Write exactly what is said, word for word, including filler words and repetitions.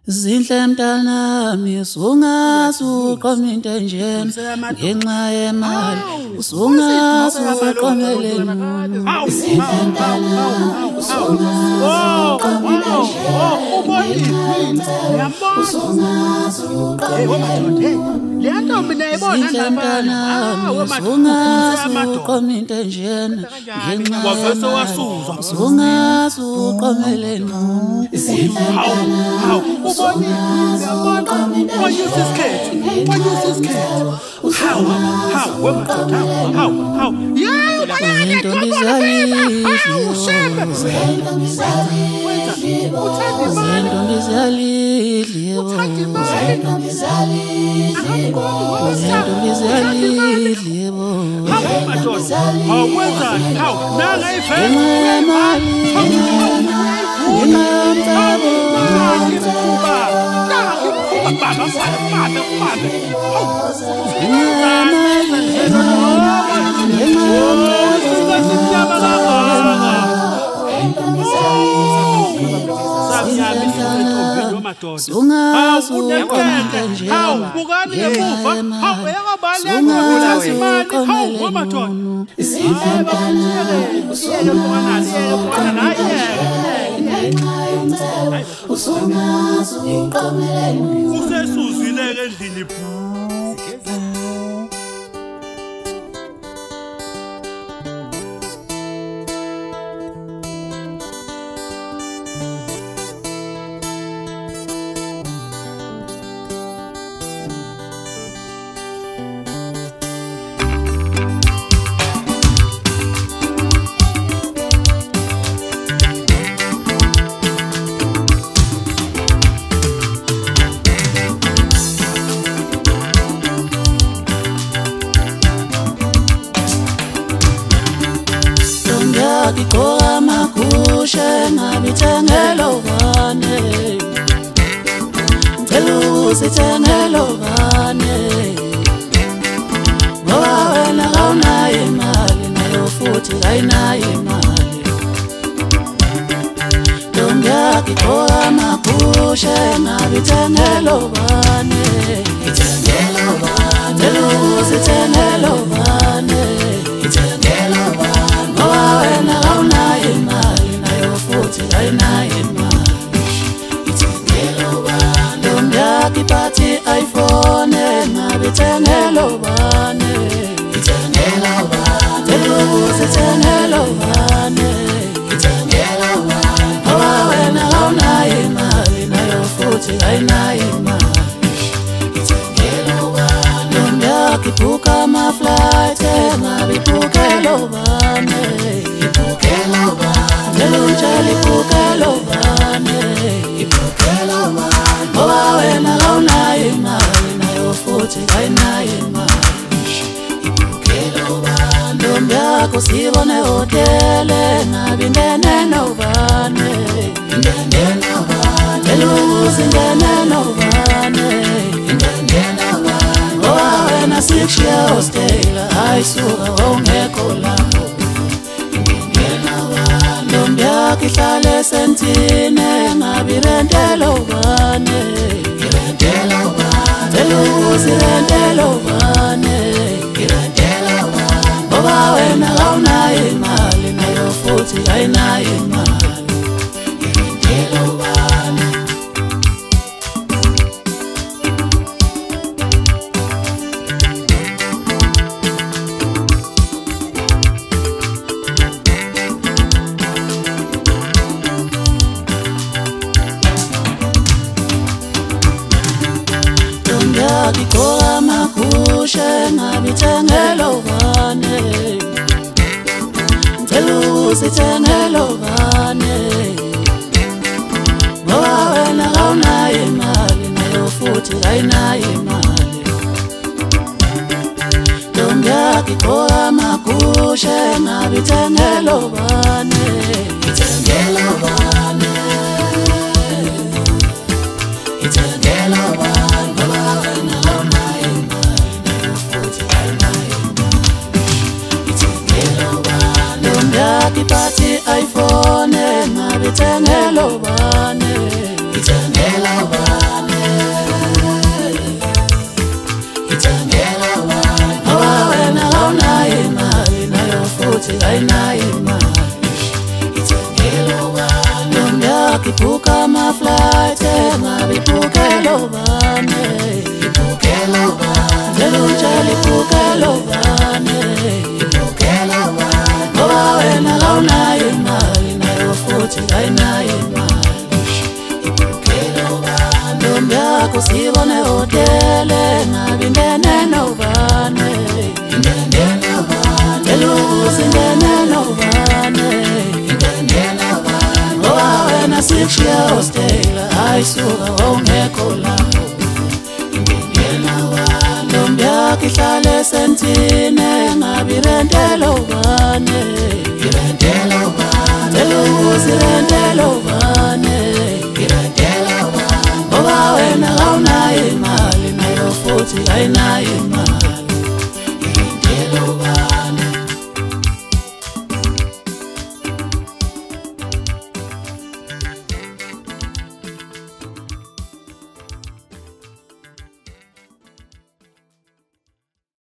Zinhle mntanami usungazi uqoma into enjena ngenxa yemali usungazi uqomele nini zinhle mntanami usungazi uqoma into enjena usungazi uqomele nini le ntombi nayibona mntanami usungazi uqoma into enjena ngenxa yemali usungazi uqomele nini zinhle mntanami What use this kid? What use this kid? How? How? How? How? How? Yeah, but I don't desire. How? Shame. Zendo mizali, zendo mizali, zendo mizali, libo. How? My daughter. How? Where's that? How? Now I pay. Baba, father, father. Sungazi uqoma into enjena sungazi uqomele nini zinhle mntanami usungazi uqomele nini usungazi uqomele nini usesuzile endlini phu Ngikora makushe ngabithengelo bane Ngicela usithengelo bane Ngoba wena awunayo imali nayo futhi ayinayo imali Ngikora makushe ngabithengelo bane Ngithengelo bane Ngicela usithengelo bane Ngithengelo bane wena awunayo imali nayo futhi ayinayo imali ithengelo bane ntombi yakho iphathi iPhone ngabithengelo bane ithengelo bane usithengelo bane ithengelo bane ngoba wena awunayo imali nayo futhi ayinayo imali ithengelo bane ntombi yakho ibhuka ama-flight ngabibhukelo bane ibhukelo bane ngicela ibhukelo bane ibhukelo bane ngoba wena awunayo imali nayo futhi ayinayo imali ibhukelo bane ntombi yakho sibone hotele ngabingene nobane ingene nobane ngicela uzingene nobane ingene nobane ngoba wena sikushiya hostela ayisuka ongekho lapho ntombi yakho ihlala esentine ngabirentelo bane irentelo bane ngicela uzirentelo bane irentelo bane ngoba wena awunayo imali nayo futhi ayinayo imali irentelo bane ngikora makushe ngabithengelo bane ngicela usithengelo bane ngoba wena awunayo imali nayo futhi ayinayo imali ntombi yakho ngikora makushe ngabithengelo bane ithengelo bane ithengelo bane iphathi iPhone ngabithengelo bane ithengelo bane ntombi yakho sibone hotele ngabingene nobane ingene nobane eluzi ingene nobane ingene nobane ngoba wena sikushiya hostela ayisuka ongekho lapho ingene nobane ntombi yakho ihlale esentine ngabirentela ubane irentela ubane eluzi irentela ubane irentela ubane ngoba wena awunayo imali nayo futhi ayinayo imali